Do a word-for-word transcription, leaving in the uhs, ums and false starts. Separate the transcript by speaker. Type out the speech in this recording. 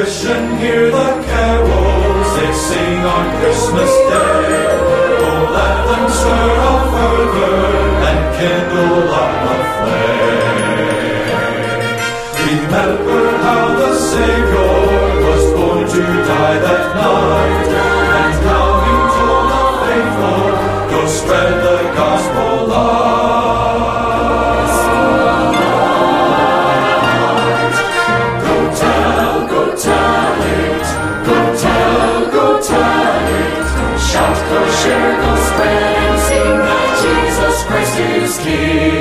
Speaker 1: Christian, hear the carols they sing on Christmas Day. Oh, let them stir up fervor and kindle up the flame. Remember how the Savior was born to die that night, and how he told the faithful, go spread the gospel light. Go tell, go tell it, go tell, go tell it. Shout, go share, go spread, and sing that Jesus Christ is King.